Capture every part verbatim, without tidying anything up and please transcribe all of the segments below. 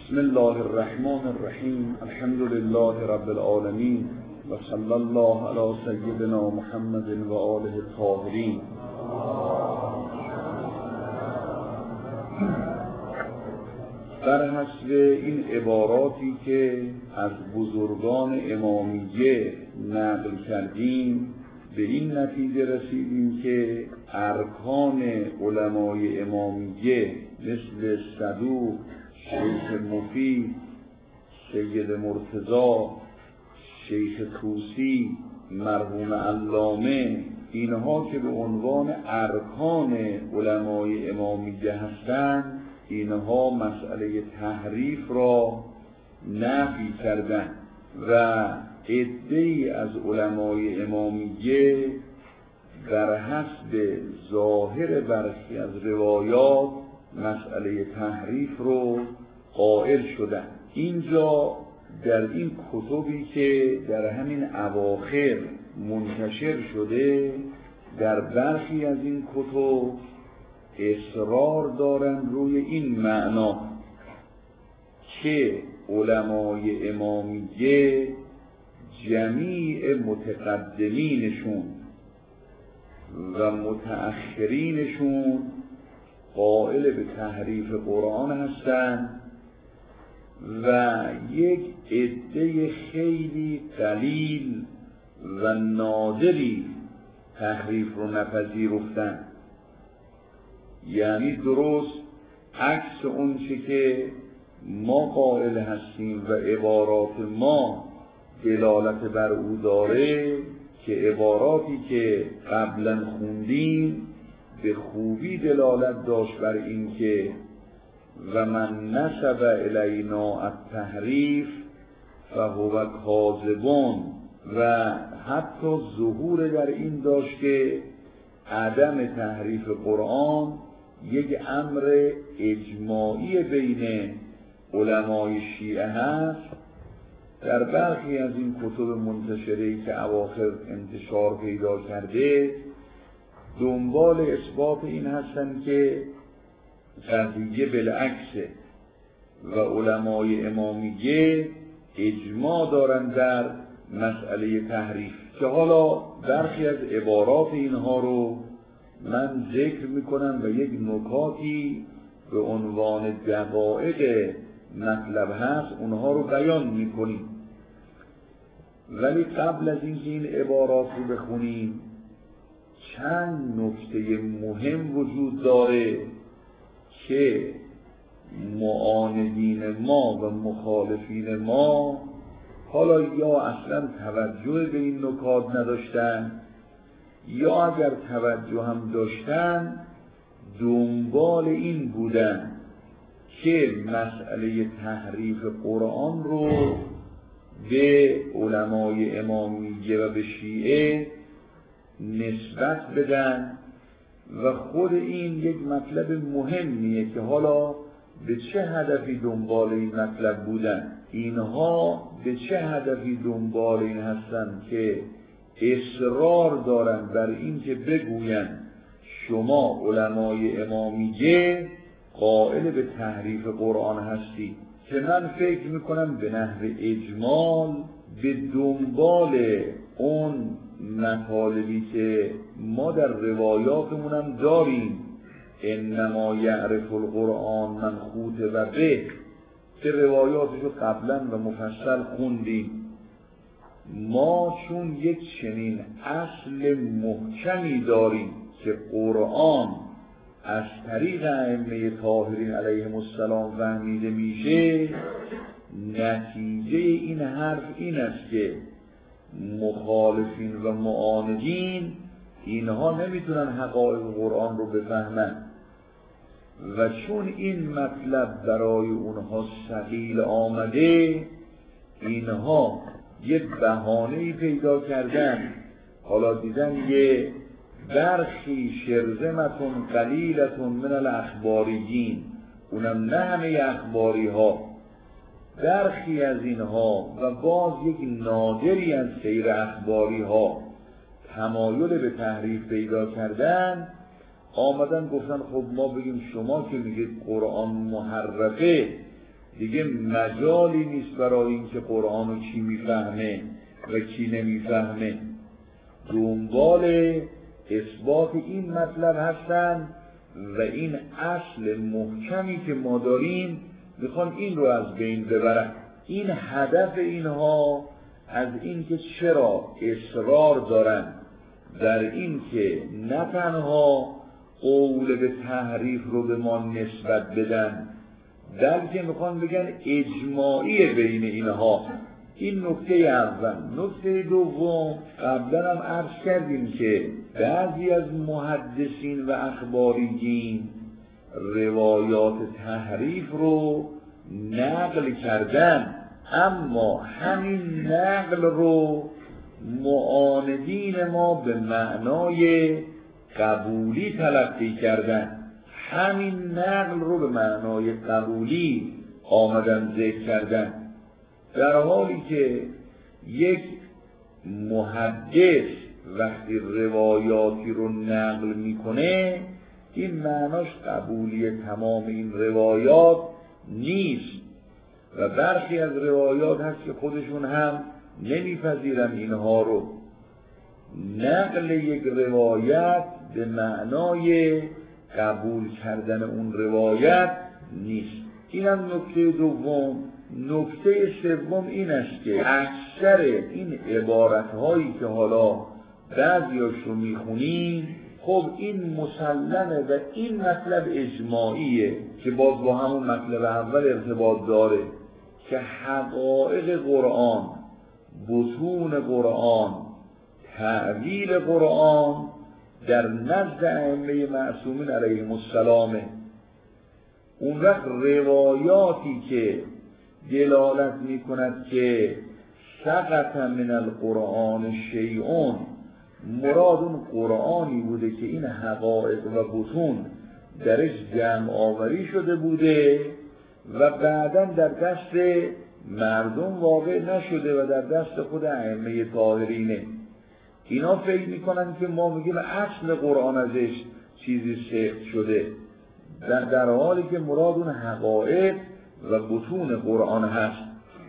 بسم الله الرحمن الرحیم. الحمد لله رب العالمین و صلی الله علی سیدنا محمد و آله الطاهرین. در حسب این عباراتی که از بزرگان امامیه نقل کردیم به این نتیجه رسیدیم که ارکان علمای امامیه مثل صدوق، شیخ مفید، سید مرتضی، شیخ طوسی، مرحوم علامه، اینها که به عنوان ارکان علمای امامیه هستند، اینها مسئله تحریف را نفی کردند و عده‌ای از علمای امامیه در حسب ظاهر برخی از روایات مسئله تحریف رو قائل شدن. اینجا در این کتبی که در همین اواخر منتشر شده، در برخی از این کتب اصرار دارند روی این معنا که علمای امامیه جمیع متقدمینشون و متأخرینشون قائل به تحریف قرآن هستند و یک عده خیلی قلیل و نادری تحریف رو نپذیرفتند. یعنی درست عکس اون چه که ما قائل هستیم و عبارات ما دلالت بر او داره، که عباراتی که قبلا خوندیم به خوبی دلالت داشت بر این که و من نسب الینا التحریف فهو کاذبون، و حتی ظهور در این داشت که عدم تحریف قرآن یک امر اجماعی بین علمای شیعه هست. در برخی از این کتب منتشره‌ای که اواخر انتشار پیدا کرده دنبال اثبات این هستند که قضیه بالعکسه و علمای امامیه اجماع دارند در مسئله تحریف، که حالا برخی از عبارات اینها رو من ذکر میکنم و یک نکاتی به عنوان دقایق مطلب هست اونها رو بیان میکنیم. ولی قبل از اینکه این عبارات رو بخونیم چند نکته مهم وجود داره که معاندین ما و مخالفین ما حالا یا اصلا توجه به این نکات نداشتن یا اگر توجه هم داشتن دنبال این بودن که مسئله تحریف قرآن رو به علمای امامیه و به شیعه نسبت بدن و خود این یک مطلب مهمیه که حالا به چه هدفی دنبال این مطلب بودن. اینها به چه هدفی دنبال این هستن که اصرار دارن بر این که بگوین شما علمای امامیه قائل به تحریف قرآن هستی، که من فکر میکنم به نحو اجمال به دنبال اون مطالبی که ما در روایاتمون هم داریم، انما یعرف القرآن من خوت و به، که روایاتشو قبلا و مفصل خوندیم. ما چون یک چنین اصل محکمی داریم که قرآن از طریق ائمه طاهرین علیهم السلام فهمیده میشه، نتیجه این حرف این است که مخالفین و معاندین اینها نمیتونن حقایق قرآن رو بفهمن و چون این مطلب برای اونها ثقیل آمده، اینها یه بهانه‌ای پیدا کردن. حالا دیدن یه برخی شرذمتون قلیلتون من الاخباریین، اونم نه همه اخباری ها، برخی از اینها و باز یک نادری از سیر اخباری ها تمایل به تحریف پیدا کردن، آمدن گفتن خب ما بگیم شما که میگید قرآن محرفه، دیگه مجالی نیست برای اینکه قرآن رو کی میفهمه و کی نمیفهمه. دنبال اثبات این مطلب هستن و این اصل محکمی که ما داریم میخوان این رو از بین ببرن. این هدف اینها از این که چرا اصرار دارن در این که نه تنها قول به تحریف رو به ما نسبت بدن، بلکه میخوان بگن اجماعی بین اینها. این نکته اول. نکته دوم، قبلا هم عرض کردیم که بعضی از محدثین و اخباریین روایات تحریف رو نقل کردن، اما همین نقل رو معاندین ما به معنای قبولی تلقی کردن. همین نقل رو به معنای قبولی آمدن ذکر کردن، در حالی که یک محدث وقتی روایاتی رو نقل میکنه این معناش قبولی تمام این روایات نیست و برخی از روایات هست که خودشون هم نمیپذیرن اینها رو. نقل یک روایت به معنای قبول کردن اون روایت نیست. این هم نکته دوم. نکته سوم این است که اکثر این عبارت‌هایی که حالا بعضیاش رو میخونیم، خب این مسلمه و این مطلب اجماعیه که باز با همون مطلب اول ارتباط داره که حقایق قرآن، بطون قرآن، تعویل قرآن در نزد ائمه معصومین علیهم السلام. اون وقت روایاتی که دلالت می کند که سقط من القرآن شیئون، مراد اون قرآنی بوده که این حقایق و بطون درش جمع آوری شده بوده و بعداً در دست مردم واقع نشده و در دست خود ائمه طاهرینه. اینا فکر میکنن که ما میگیم اصل قرآن ازش چیزی سخت شده، در, در حالی که مراد اون حقایق و بطون قرآن هست.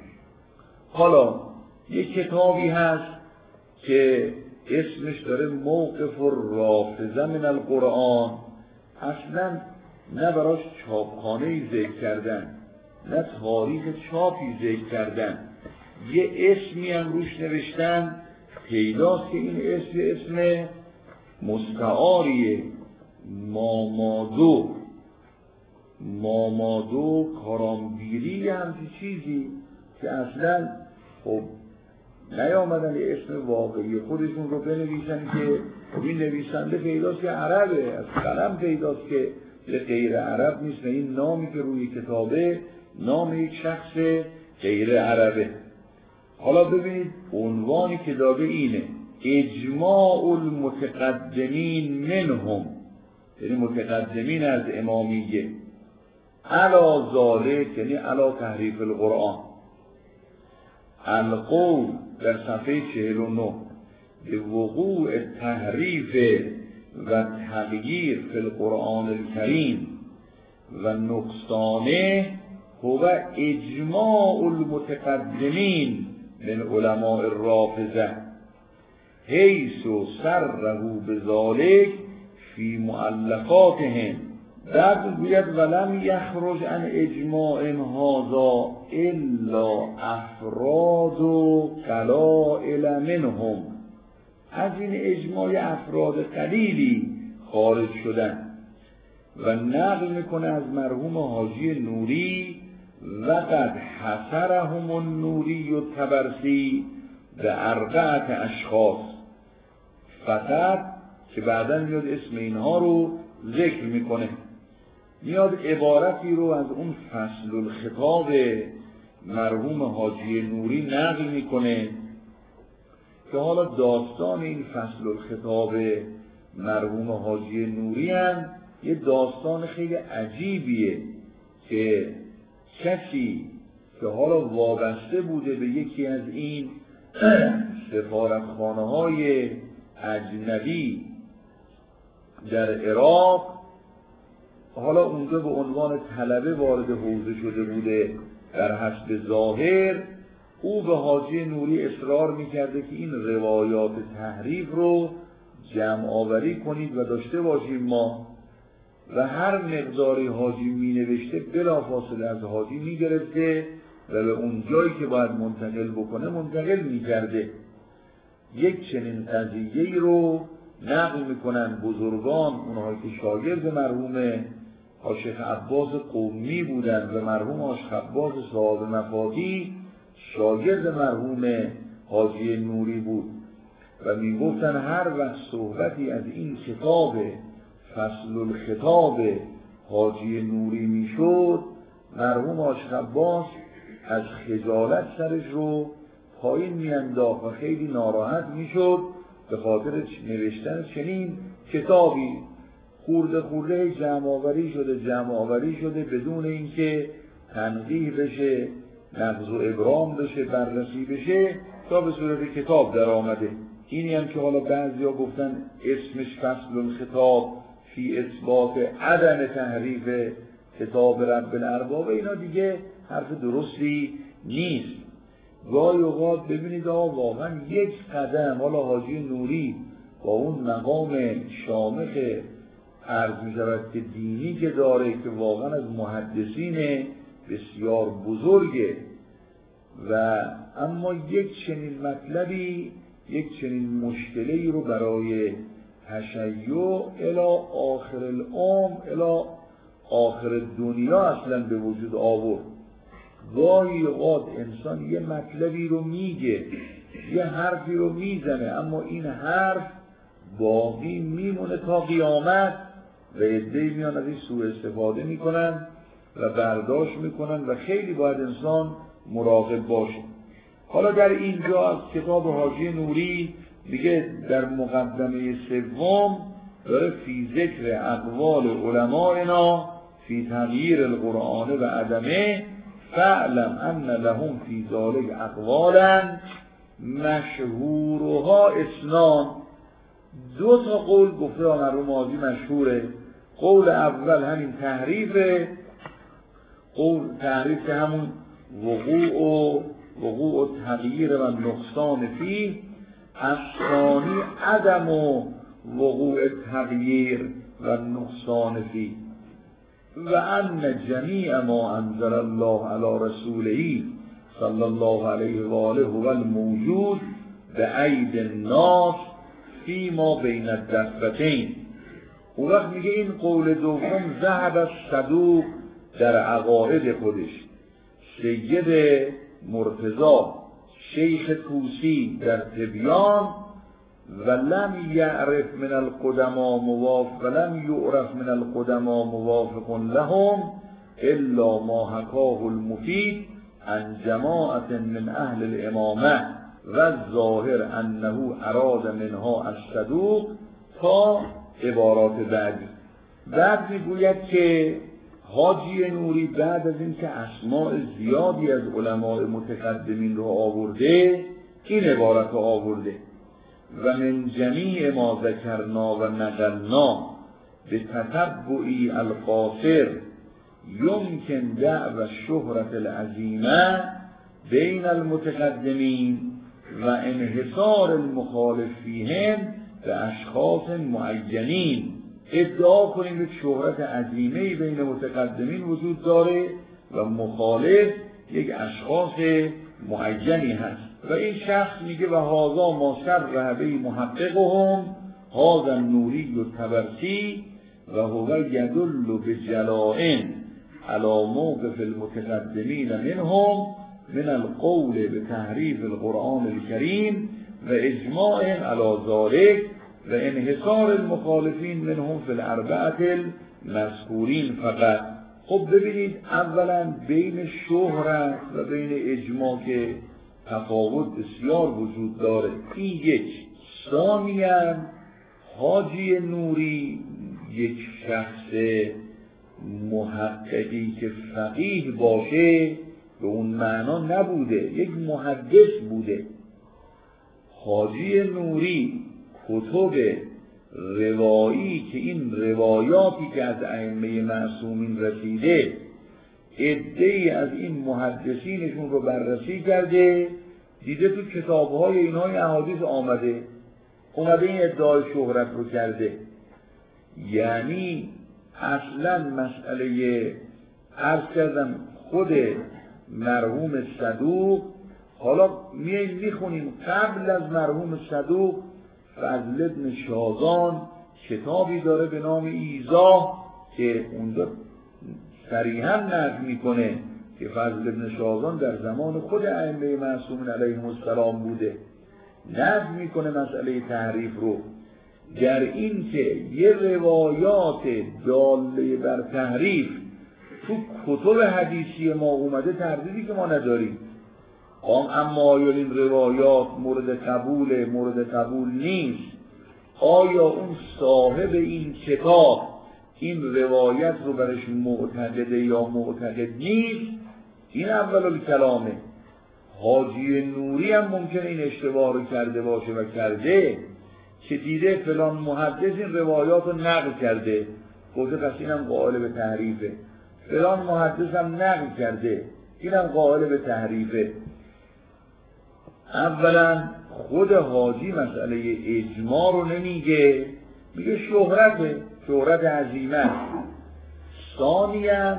حالا یک کتابی هست که اسمش داره موقف الرافضه من القرآن. اصلا نه براش چاپخانه‌ای ذکر کردن، نه تاریخ چاپی ذکر کردن، یه اسمی هم روش نوشتن، پیداست که این اسم اسم مستعاریه، مامادو مامادو کارامبیری همچی چیزی که اصلا خب نیامدن یه اسم واقعی خودشون رو بنویسن که خب این نویسنده پیداست که عربه، از قلم پیداست که غیر عرب نیست و این نامی که روی کتابه نام یک شخص غیر عربه. حالا ببینید عنوانی که داده اینه: اجماع المتقدمین منهم، یعنی متقدمین از امامیه، علی ذالک، یعنی علی تحریف القرآن. القول در صفحه چهل و نه به وقوع تحریف و تغییر فی القرآن الکریم و نقصانه هو اجماع المتقدمین من علماء الرافضه حیث سره بذالک فی مؤلفاتهم. بعد گوید ولم یخرج عن اجماع هذا الا افراد و قلائل منهم. از این اجماع افراد قلیلی خارج شدن. و نقل میکنه از مرحوم حاجی نوری و قد حصرهم النوری و طبرسی به اربعت اشخاص، فقط که بعدا میاد اسم اینها رو ذکر میکنه، میاد عبارتی رو از اون فصل الخطاب مرحوم حاجی نوری نقل میکنه که حالا داستان این فصل الخطاب مرحوم حاجی نوری هم یه داستان خیلی عجیبیه که کسی که حالا وابسته بوده به یکی از این سفارتخانه های اجنبی در عراق، حالا اونجا به عنوان طلبه وارد حوزه شده بوده در حسب ظاهر او به حاجی نوری اصرار میکرده که این روایات تحریف رو جمع آوری کنید و داشته باشیم ما، و هر مقداری حاجی می نوشته بلافاصله از حاجی می گرفته و به اون جایی که باید منتقل بکنه منتقل می کرده. یک چنین قضیه‌ای رو نقل می کنن بزرگان، اونهایی که شاگرد مرحوم شیخ عباس قمی بودن و مرحوم شیخ عباس صاحب مفاتیح شاگرد مرحوم حاجی نوری بود و می گفتن هر وقت صحبتی از این کتاب فصل الخطاب حاجی نوری می شد، مرحوم شیخ عباس از خجالت سرش رو پایین می انداخت و خیلی ناراحت می شد به خاطر نوشتن چنین کتابی. خورده خورده جمع آوری شده جمع آوری شده بدون اینکه تنقیح بشه، نقض و ابرام بشه، بررسی بشه، تا به صورت کتاب در آمده. اینی هم که حالا بعضیا گفتن اسمش فصل الخطاب فی اثبات عدم تحریف کتاب رب الارباب، اینا دیگه حرف درستی نیست. گاهی اوقات ببینید آقا واقعا یک قدم، حالا حاجی نوری با اون مقام شامخ عرض می شود که دینی که داره که واقعا از محدثین بسیار بزرگه، و اما یک چنین مطلبی، یک چنین مشکلی رو برای تشیع الی آخر العام الی آخر دنیا اصلا به وجود آورد. گاهی اوقات انسان یه مطلبی رو میگه، یه حرفی رو میزنه، اما این حرف باقی میمونه تا قیامت و عده‌ای میان از این سوء استفاده میکنن و برداشت میکنن و خیلی باید انسان مراقب باشه. حالا در اینجا از کتاب حاجی نوری دیگه در مقدمه سوم داره فی ذکر اقوال علمائنا فی تغییر القرآن و عدمه فعلم ان لهم فی ذلک اقوالا مشهورها اسنان. دو تا قول گفته مرحوم حاجی مشهوره. قول اول همین تحریفه، قول تحریف که همون وقوع و وقوع و تغییر و نقصان فی، الثانی عدم و وقوع تغییر و نقصان فی، و ان جمیع ما انزل الله علی رسوله صلی الله علیه و آله و الموجود به اید الناس فی ما بین الدفتین. اون وقت میگه این قول دوم ذهب الصدوق در عقاید خودش، سید مرتضی شیخ طوسی در تبیان، و لم یعرف من القدما موافق و لم یعرف من القدما موافق لهم الا ما حکاه المفید عن جماعت من اهل الامامه و الظاهر انه اراد منها الصدوق تا عبارات بعدی. بعد میگوید که حاجی نوری بعد از اینکه اسماء زیادی از علماء متقدمین رو آورده، این عبارت رو آورده: و من جمیع ما ذکرنا و نقلنا به تتبعی القاصر یمکن دعو الشهرت العظیمه بین المتقدمین و انحصار المخالف فیهم به اشخاص معینین. ادعا کنیم که شهرت عظیمه‌ای بین متقدمین وجود داره و مخالف یک اشخاص معینی هست، و این شخص میگه و هذا ما صرح به محققهم هذا النوری الطبرسی و هو یدل بجلاء علی موقف المتقدمین منهم من القول بتحریف القرآن الکریم و اجماع علی ذلک و انحصار المخالفین منهم فی الاربعه المذکورین فقط. خب ببینید، اولا بین شهرت و بین اجماع که تفاوت بسیار وجود داره، این یک. ثانیاً حاجی نوری یک شخص محققی که فقیه باشه به اون معنا نبوده، یک محدث بوده. حاجی نوری کتب روایی که این روایاتی که از ائمه معصومین رسیده عده‌ای از این محدثینشون رو بررسی کرده، دیده تو کتاب‌های اینها این احادیث آمده اومده این ادعای شهرت رو کرده. یعنی اصلا مسئله عرض کردم خود مرحوم صدوق، حالا میاییم میخونیم قبل از مرحوم صدوق فضل ابن شازان کتابی داره به نام ایضاح که اونجا صریحا نقل میکنه که فضل ابن شازان در زمان خود ائمه معصومین علیهم السلام بوده. نقل میکنه مسئله تحریف رو در این که یه روایات داله بر تحریف تو کتب حدیثی ما اومده، تردیدی که ما نداریم. اما آیا این روایات مورد قبول مورد قبول نیست؟ آیا اون صاحب این کتاب این روایت رو برش معتقده یا معتقد نیست؟ این اول الکلامه. حاجی نوری هم ممکنه این اشتباه رو کرده باشه و کرده که دیده فلان محدث این روایات رو نقل کرده، گفته پس اینم قائل به تحریفه. فلان محدث هم نقل کرده، اینم قائل به تحریفه. اولا خود حاجی مسئله اجماع رو نمیگه، میگه شهرته، شهرت عظیمه. ثانیاً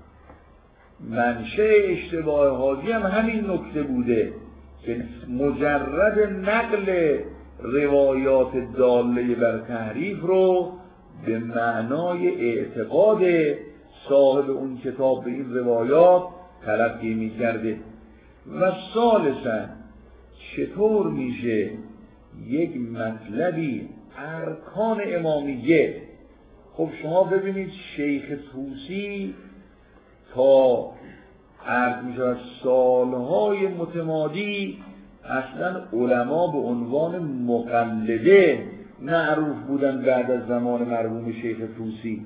منشأ اشتباه حاجی هم همین نکته بوده که مجرد نقل روایات داله بر تحریف رو به معنای اعتقاد صاحب اون کتاب به این روایات تلقی می کرده. و ثالثاً چطور میشه یک مطلبی ارکان امامیه؟ خب شما ببینید شیخ طوسی تا عرض می شود سالهای متمادی اصلا علما به عنوان مقلده معروف بودن بعد از زمان مرحوم شیخ طوسی.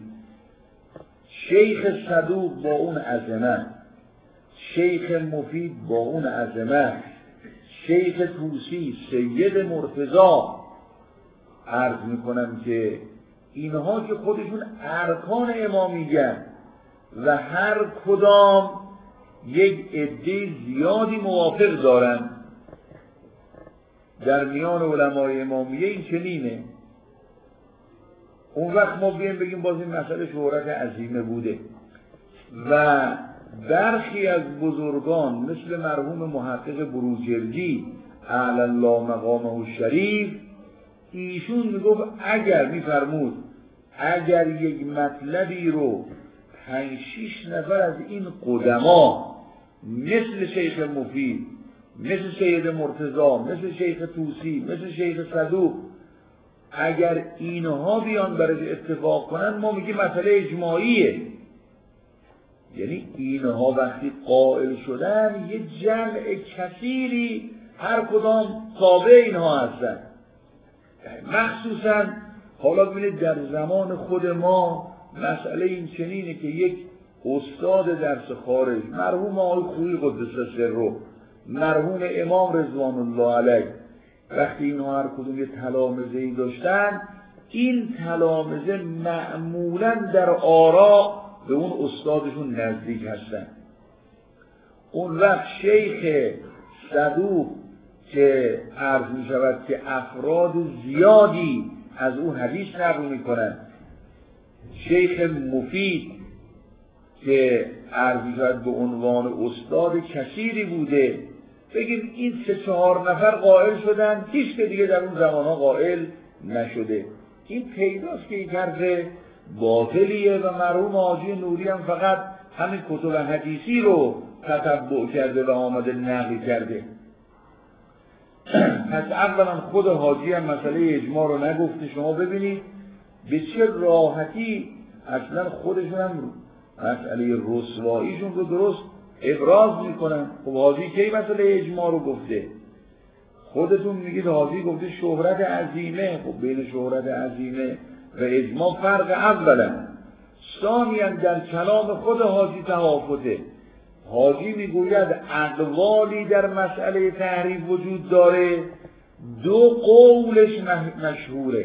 شیخ صدوق با اون عظمت، شیخ مفید با اون عظمت، شیخ طوسی، سید مرتضی، عرض میکنم که اینها که خودشون ارکان امامیه و هر کدام یک عده زیادی موافق دارن. در میان علمای امامیه این چنینه. اون وقت ما بیم بگیم باز این مسئله شهرت عظیمه بوده. و برخی از بزرگان مثل مرحوم محقق بروجردی اعلی الله مقامه الشریف، ایشون میگفت اگر میفرمود اگر یک مطلبی رو پنج شیش نفر از این قدما مثل شیخ مفید، مثل سید مرتضی، مثل شیخ طوسی، مثل شیخ صدوق، اگر اینها بیان برای اتفاق کنن ما میگیم مسئله اجماعیه. یعنی اینها وقتی قائل شدن یه جمع کثیری هر کدام تابع اینها هستن. مخصوصا حالا ببینید در زمان خود ما مسئله این چنینه که یک استاد درس خارج مرحوم آقای خویی قدس سره، مرحوم امام رضوان الله علیه، وقتی اینها هر کدوم یه تلامذه‌ای داشتن، این تلامذه معمولا در آراء به اون استادشون نزدیک هستن. اون وقت شیخ صدوق که عرض می شود که افراد زیادی از اون حدیث نقل می کنن، شیخ مفید که عرض می شود به عنوان استاد کثیری بوده، بگیم این سه چهار نفر قائل شدن، هیچ که دیگه در اون زمانها قائل نشده. این پیداست که این طرز باطلیه و مرحوم حاجی نوری هم فقط همین کتب حدیثی رو تتبع کرده و آمده نقل کرده. پس اولا خود حاجی هم مسئله اجماع رو نگفته. شما ببینید به چه راحتی اصلا خودشون هم مسئله رسواییشون رو درست ابراز میکنن. خب حاجی کی مسئله اجماع رو گفته؟ خودتون میگید حاجی گفته شهرت عظیمه. خب بین شهرت عظیمه و اجماع فرق اولا. ثانیاً در کلام خود حاجی تفاوته. حاجی میگوید اقوالی در مسئله تحریف وجود داره، دو قولش مشهوره،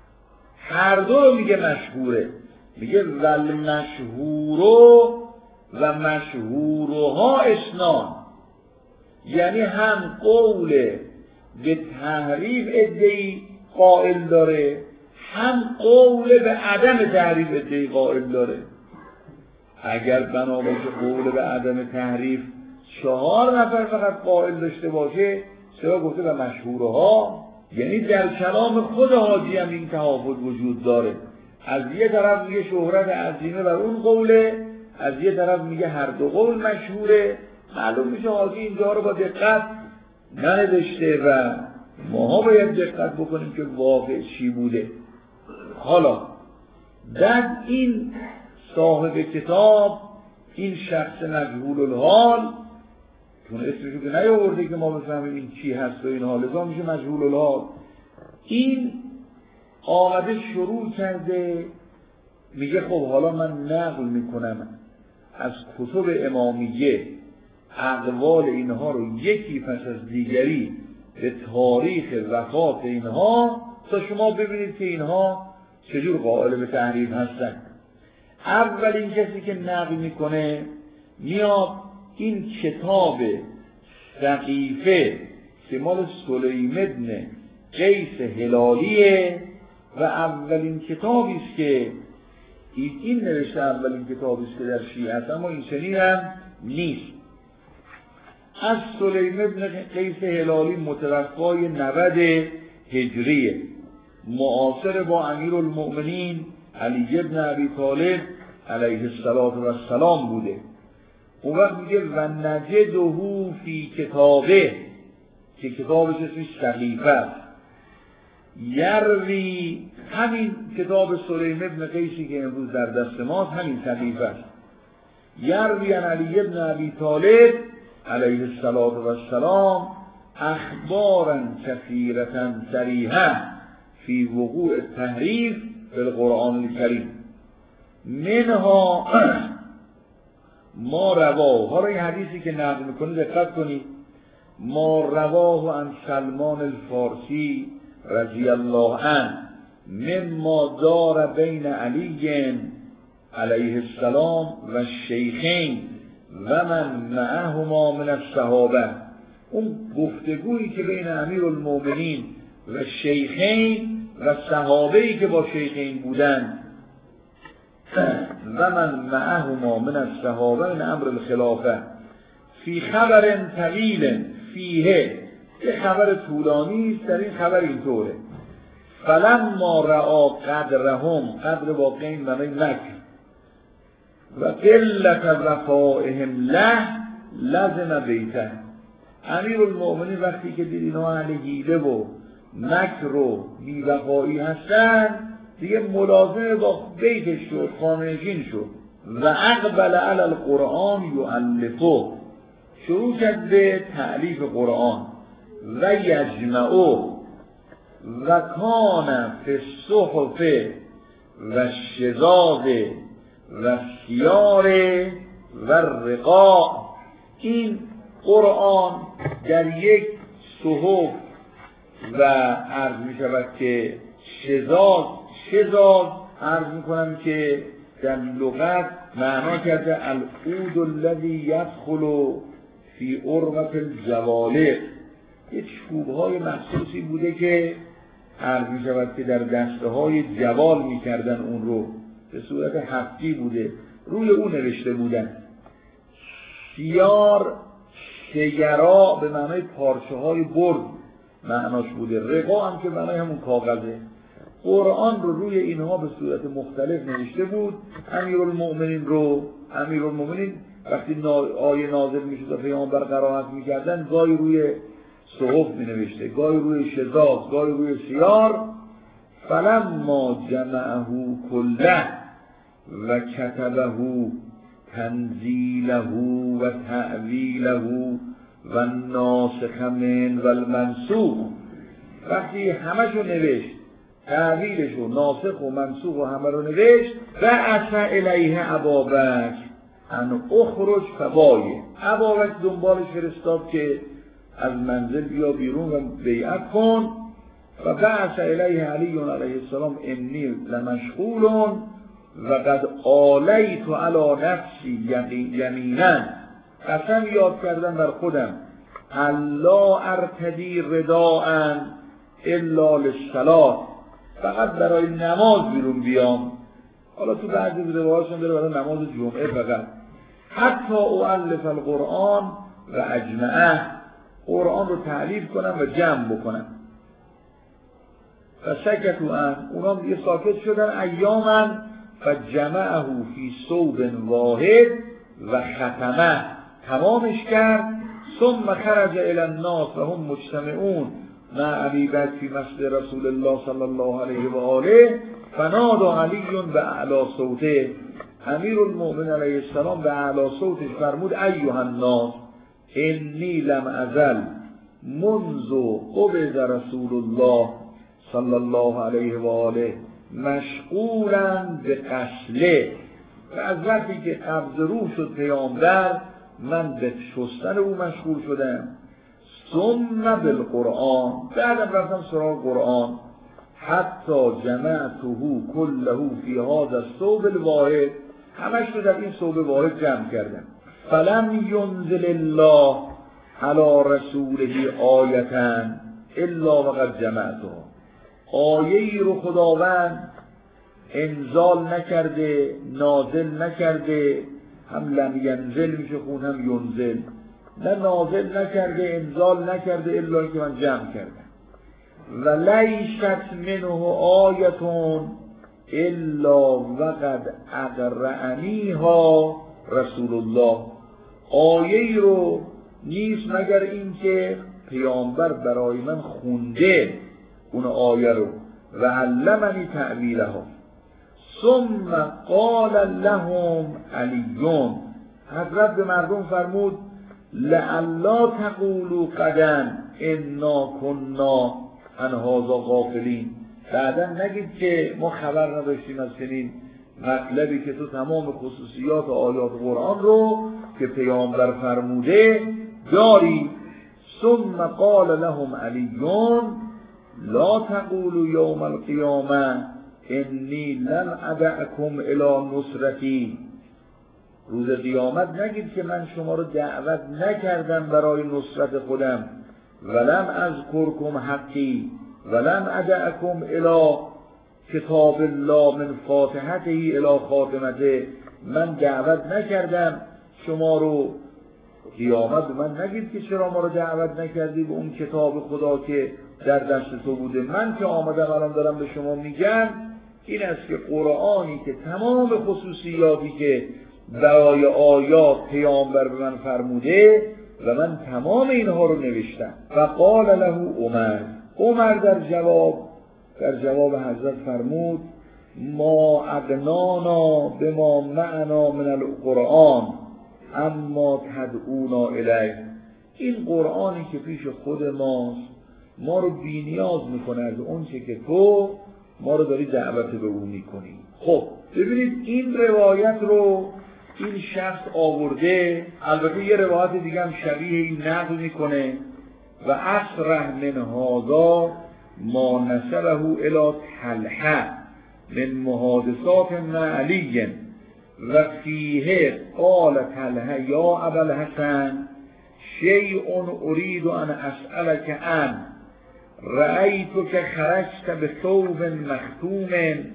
هر دو رو میگه مشهوره. میگه ول مشهورو و مشهورها اسنان، یعنی هم قول به تحریف ادعی قائل داره، هم قول به عدم تحریف ادعی قائل داره. اگر بنا باشه قول به عدم تحریف چهار نفر فقط قائل داشته باشه، چرا گفته و مشهورها؟ یعنی در کلام خود حاجی هم این تفاوت وجود داره. از یه طرف میگه شهرت عظیمه بر اون قوله، از یه طرف میگه هر دو قول مشهوره. معلوم میشه حاجی اینجا رو با دقت ننوشته و ماها باید دقت بکنیم که واقع چی بوده. حالا در این صاحب کتاب، این شخص مجهول الحال، چون اسمشو که نیاورده که ما بفهمیم این چی هست و این حالتا میشه مجهول الحال، این آمده شروع کرده میگه خب حالا من نقل میکنم از کتب امامیه اقوال اینها رو یکی پس از دیگری به تاریخ وفات اینها، تا شما ببینید که اینها چجور قائل به تحریف هستن. اولین کسی که نقل میکنه میاد این کتاب سقیفه که مال سلیم ابن قیس هلالیه و اولین کتابی است که این نوشته، اولین کتابی است که در شیعه است، اما این چنین هم نیست. از سلیم ابن قیس هلالی متوفای نود هجریه، معاصر با امیرالمؤمنین علی ابن ابی طالب علیه السلام بوده. اون وقت میگه و نجده فی کتابه، که کتابش اسمش سقیفه است. یروی، همین کتاب سلیم ابن قیسی که امروز در دست ماست همین سقیفه است. یروی عن علی ابن ابی طالب علیه السلام اخبارا کثیرة صریحة فی وقوع التحریف فی القرآن الکریم، منها ما رواه. حالا این حدیثی که نقل میکنه دقت کنید، ما رواه عن سلمان الفارسی رضی الله عنه مما دار بین علی علیه السلام و شیخین و من معهما من الصحابه. اون گفتگویی که بین امیرالمؤمنین و شیخین و صحابه‌ای که با شیخین بودن، و من معهما من الصحابه من امر الخلافه فی خبر طویل فیه، یه خبر طولانی است، در این خبر اینطوره: فلما رعا قدرهم، قدر واقعی معنی مکر، و قلت وفائهم له لزم بیته. امیرالمؤمنین وقتی که دید اینا اهل حیله و مکر و بی‌وفایی هستن، دیگه ملازم با بیتش شد، خانه‌نشین شد. و اقبل علی القرآن یؤلفه، شروع کرد به تألیف قرآن. و یجمعه و کان فی الصحف و شذاذ و سیار و رقاع. این قرآن در یک صحف و عرض می شود که شذاذ، شذاذ عرض می کنم که در لغت معنا کرده العود الذی یدخل فی عروة الجوالق، یه چوب‌های مخصوصی بوده که عرض می شود که در دسته های جوال می کردن، اون رو به صورت هفتی بوده، روی اون نوشته بودن. سیار، سیرا به معنای پارچه های برد معناش بوده، رقا هم که معنای همون کاغذه. قرآن رو روی اینها به صورت مختلف نوشته بود. امیرالمؤمنین رو، امیرالمؤمنین وقتی آیه نازل می شد و پیامبر قرائت می کردن، گاهی روی صحف می نوشته، گاهی روی شذاذ، گاهی روی سیار. فلما جمعه کله و کتبه تنزیله و تعویله و الناسخ من و المنسوخ، وقتی همه شو نوشت، تعویلش و ناسخ و منسوخ و همه رو نوشت، و اصلا الیه ابابکر ان اخرج فبایه، ابابکر دنبالش فرستاد که از منزل بیا بیرون و بیعت کن. و بعث الیه علی علیه السلام انی لمشغول و قد آلیت علی نفسی یمینا، قسم یاد کردم بر خودم الا ارتدی رداء الا للصلاة، فقط برای نماز بیرون بیام. حالا تو بعضی روایاتشون داره برای نماز جمعه فقط. حتی اؤلف القرآن و اجمعه، قرآن رو تعلیف کنم و جمع بکنم. و سکتوا عنه، اونا دیگه ساکت شدن. ایاما فجمعه فی ثوب واحد و ختمه، تمامش کرد. ثم خرج الی الناس و هم مجتمعون مع ابی بکر فی مسجد رسول الله صلی الله علیه و آله، فنادى علی به اعلی صوته، امیر المؤمنین علیه السلام به اعلی صوتش فرمود ایها الناس انی لم ازل منذ قبض رسول الله صلی الله علیه و آله مشغولا به غسله، و از وقتی که قبض روح شد پیامبر من به شستن او مشغول شدم. ثم بالقرآن، بعدم رفتم سراغ قرآن. حتی جمعته كله فی هذا الثوب الواحد، همش رو در این ثوب واحد جمع کردم. فلم ینزل الله علی رسوله آیة الا وقد جمعته، آیه ای رو خداوند انزال نکرده، نازل نکرده، هم لم ینزل میشه خون هم ینزل، نه نازل نکرده انزال نکرده الا اینکه من جمع کردم. و لیست منه آیتون الا وقد اقرعنیها رسول الله، آیه ای رو نیست مگر اینکه پیامبر برای من خونده اون آیه رو و علمنی تعبیرها. ثم قال لهم علیون، حضرت به مردم فرمود لعلا تقولوا غدا انا كنا عن هذا غافلین، بعدا نگید که ما خبر نداشتیم از چنین مطلبی که تو تمام خصوصیات و آیات قرآن رو که پیامبر فرموده داری. ثم قال لهم علیون لا تقولوا یوم القیامه انی لم ادعکم الی نصرتی، روز قیامت نگید که من شما رو دعوت نکردم برای نصرت خودم. ولم اذکرکم حقی ولم ادعکم الی کتاب الله من فاتحته الی خاتمته، من دعوت نکردم شما رو قیامت. من نگید که چرا ما رو دعوت نکردی به اون کتاب خدا که در دست تو بوده. من که آمدم الان دارم به شما میگم این است که قرآنی که تمام خصوصیاتی که برای آیات پیامبر به من فرموده و من تمام اینها رو نوشتم. و قال له عمر، عمر در جواب در جواب حضرت فرمود ما اغنانا بما معنا من القرآن اما تدعونا الیه، این قرآنی که پیش خود ماست ما رو بی نیاز میکنه از اون چه که تو ما رو داری دعوت به اون میکنی. خب ببینید این روایت رو این شخص آورده، البته یه روایت دیگه هم شبیه این نقل میکنه و اصرح من هذا ما نسبه الی طلحه من محادثات مع علی و فیه قال طلحه یا ابا الحسن شیء اريد ان اسالک عن رأیتک خرجت بثوب مختوم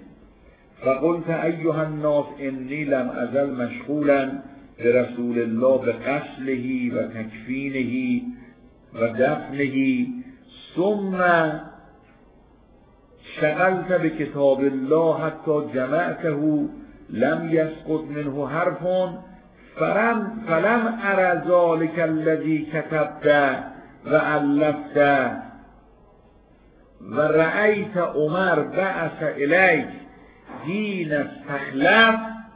فقلت ایها الناس انی لم ازل مشغولا برسول الله بغسله و تکفینه و دفنه ثم شغلت بکتاب الله حتی جمعته لم یسقط منه حرف فلم فلم ار ذلك الذی کتبت و علفت و رأیت عمر بعث الیک حین استخلف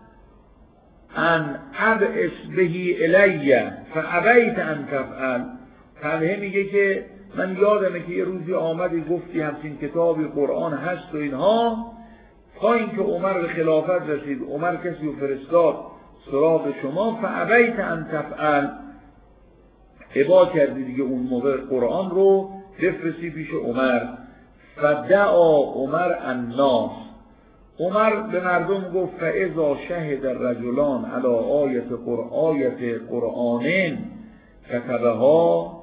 ان ابعث به الی فابیت ان تفعل. طلحه میگه که من یادمه که یه روزی آمدی گفتی همچین کتابی قرآن هست و اینها، تا اینکه عمر به خلافت رسید عمر کسی رو فرستاد سراغ شما فابیت ان تفعل، ابا کردی دیگه اون موقع قرآن رو بفرستی پیش عمر. فدعا عمر الناس، عمر به مردم گفت فاذا شهد الرجلان علی آیت قرآیت قرآن كتبها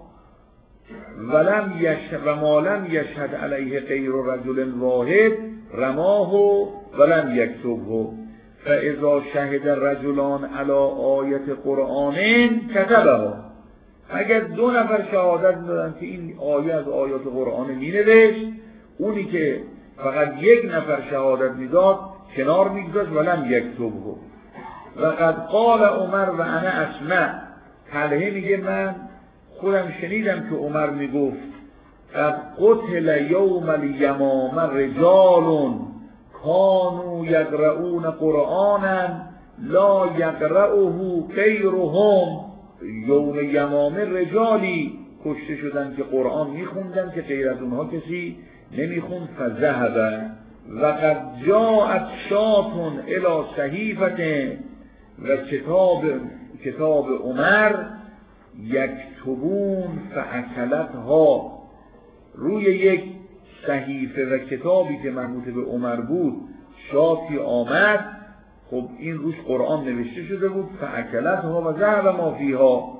ولم یشهد و ما لم یشهد علیه غیر رجل واحد رماه ولم یکتبه فاذا شهد الرجلان علی آیت قرآن كتبها. اگر دو نفر شهادت دادن که این آیه از آیات قرآن می نوشت، اونی که فقط یک نفر شهادت میداد کنار میگذاشت ولم یکتبه. و قد قال عمر و انا اسمع، طلحه میگه من خودم شنیدم که عمر میگفت قد قتل یوم الیمامه رجال کانوا یقرؤون قرآنا لا یقرؤه غیرهم. یوم یمامه رجالی کشته شدن که قرآن میخوندن که غیر از اونها کسی نمیخوند. فذهب و قد جاءت شاتون الی صحیفه و کتاب کتاب عمر یکتبون فاکلتها. روی یک صحیفه و کتابی که مربوط به عمر بود شاتی آمد، خب این روش قرآن نوشته شده بود. فاکلتها و ذهب ما فیها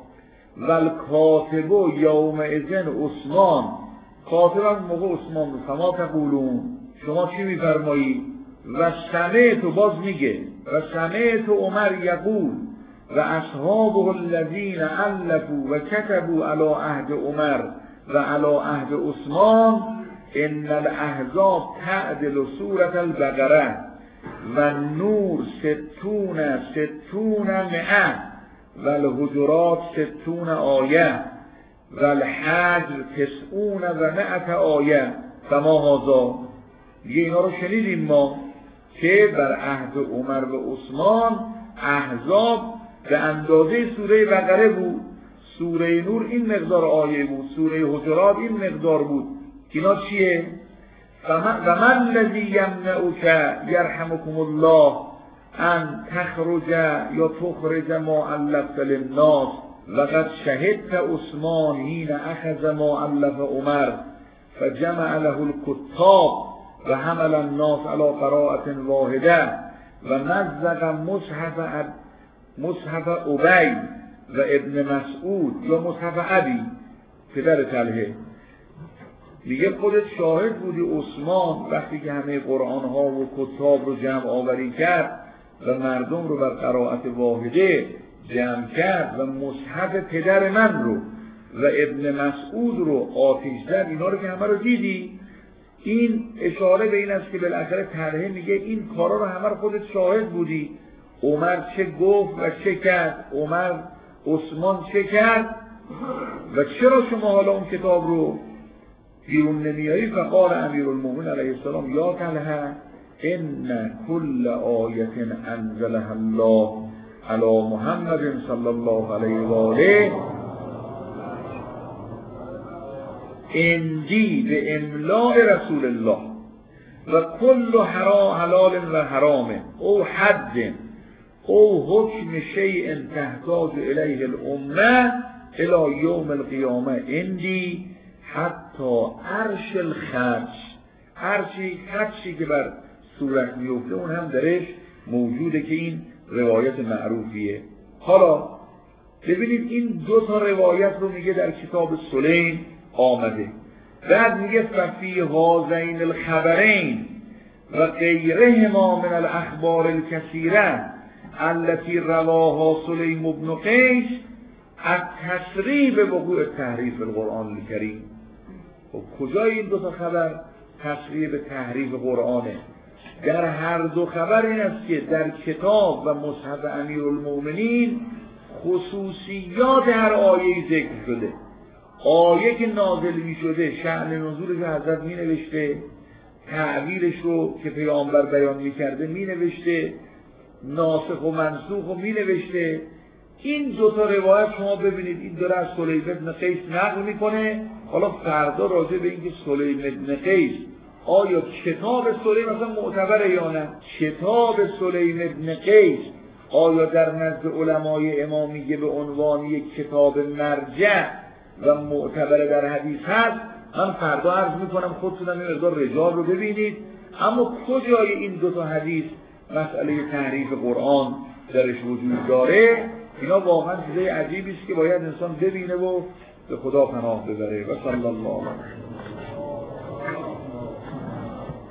والکاتب یومئذ عثمان. کاتب هم موقع عثمان بود. فما تقولون، شما چی میفرمایید؟ و سمعت، باز میگه و سمعت عمر یقول و اصحابه الذین الفوا و کتبوا علی عهد عمر و علی عهد عثمان ان الاحزاب تعدل سورة البقره و نور ستون ستون مئه و الحجرات ستون آیه و الحجر تسعون و مئت آیه فما هذا. دیگه اینا رو شنیدیم ما که بر عهد عمر و عثمان احزاب به اندازه سوره بقره بود، سوره نور این مقدار آیه بود، سوره حجرات این مقدار بود. اینا چیه؟ و من الذی یمنعک یرحمکم الله ان تخرج یا تخرج ما علفت للناس لقد شهدت عثمان حین اخذ ما علف عمر فجمع له الکتاب و حمل الناس علی قراءة واحده و مزق مصحف مصحف ابی و ابن مسعود یا مصحف ابی پدر طلحه. میگه خودت شاهد بودی عثمان وقتی که همه قرآن ها و کتاب رو جمع آوری کرد و مردم رو بر قرائت واحده جمع کرد و مصحف پدر من رو و ابن مسعود رو آتش زد. اینا رو که همه رو دیدی. این اشاره به این است که بالاخره طلحه میگه این کارا رو همه رو خودت شاهد بودی. عمر چه گفت و چه کرد، عمر عثمان چه کرد و چرا شما حالا اون کتاب رو بیرون نمیاری؟ فقال امیرالمومنین علیه السلام یا طلحه ان کل آیه انزلها الله علی محمد صلی الله علیه و آله اندی به املاء رسول الله و کل حلال و حرام او حد او حکم شیء تحتاج الیه الامه الی یوم القیامه اندی حتی عرش الخدش، عرشی خدشی که بر صورت میفته اون هم درش موجوده که این روایت معروفیه. حالا ببینید این دو تا روایت رو میگه در کتاب سلیم آمده. بعد میگه ففی هذین الخبرین و غیرهما من الاخبار الکثیره التي رواها سلیم بن قیس التسریب وقوع تحریف القرآن الکریم. و کجای این دو تا خبر تصریب تحریف قرآنه؟ در هر دو خبر این است که در کتاب و مصحف امیرالمومنین خصوصیات هر آیه ذکر شده. آیه که نازل می شده شأن نزولش رو حضرت می نوشته، تعبیرش رو که پیامبر بیان می کرده می نوشته، ناسخ و منسوخ رو می نوشته. این دو تا روایت شما ببینید این داره از سلیم بن قیس نقل میکنه. حالا فردا راجع به اینکه سلیم بن قیس آیا کتاب سلیم اصلا معتبره یا نه، کتاب سلیم بن قیس آیا در نزد علمای امامیه به عنوان یک کتاب مرجع و معتبر در حدیث هست. من فردا عرض میکنم خودتونم این مقدار رجال رو ببینید اما کجای این دو تا حدیث مسئله تحریف قرآن درش وجود داره، اینا واقعا چیزای عجیبی است که باید انسان ببینه و به خدا پناه ببره. و صلی الله علیه